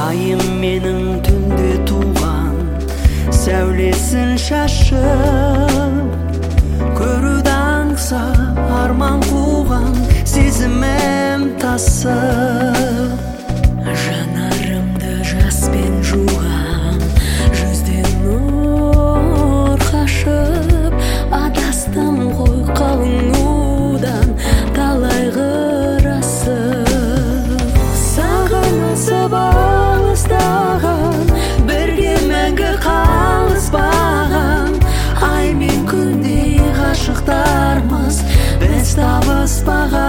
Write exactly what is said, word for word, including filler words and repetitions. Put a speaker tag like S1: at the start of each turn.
S1: айым менің түнде туған сәулесін шашып, көруді аңсап арман қуған сезімім тасып. Жанарымды жаспен жуғам, жүзден нұр қашып, адастым ғой қалың удан талай ғырасып. Сағынысып алыстаған, бірге мәңгі қалыспаған, ай мен күндей ғашықтармыз біз табыспаған.